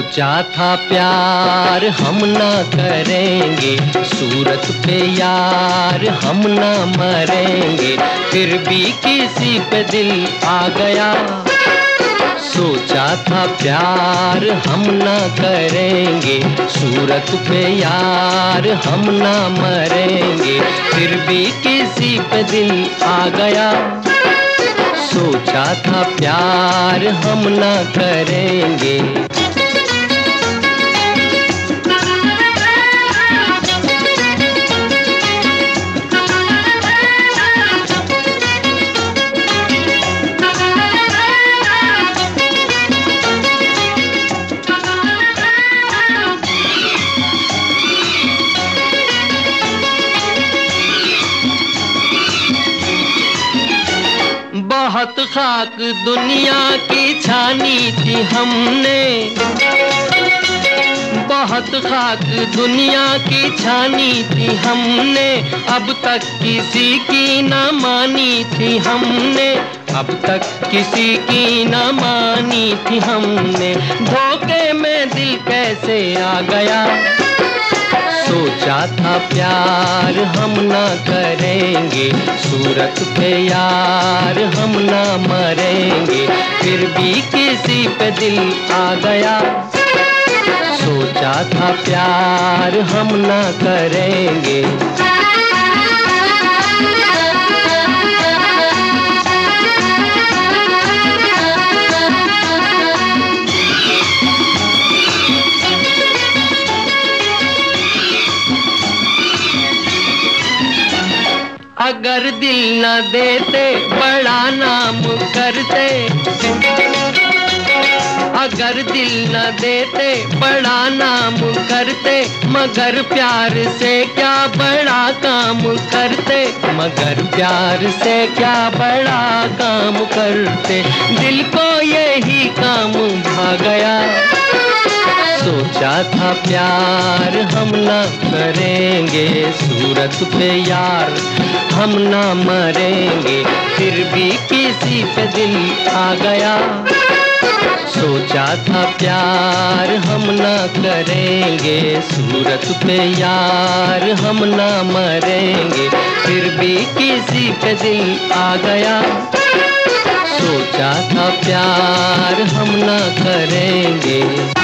सोचा था प्यार हम ना करेंगे, सूरत पे यार हम ना मरेंगे, फिर भी किसी पे दिल आ गया। सोचा था प्यार हम ना करेंगे, सूरत पे यार हम ना मरेंगे, फिर भी किसी पे दिल आ गया। सोचा था प्यार हम ना करेंगे। बहुत खाक दुनिया की छानी थी हमने, बहुत खाक दुनिया की छानी थी हमने, अब तक किसी की ना मानी थी हमने, अब तक किसी की ना मानी थी हमने, धोखे में दिल कैसे आ गया। सोचा था प्यार हम ना करेंगे, सूरत पे यार हम ना मरेंगे, फिर भी किसी पे दिल आ गया। सोचा था प्यार हम ना करेंगे। अगर दिल न देते बड़ा नाम करते, अगर दिल न देते बड़ा नाम करते, मगर प्यार से क्या बड़ा काम करते, मगर प्यार से क्या बड़ा काम करते, दिल को यही काम भा गया। सोचा था प्यार हम ना करेंगे, सूरत पे यार हम ना मरेंगे, फिर भी किसी पे दिल आ गया। सोचा था प्यार हम ना करेंगे, सूरत पे यार हम ना मरेंगे, फिर भी किसी पे दिल आ गया। सोचा था प्यार हम ना करेंगे।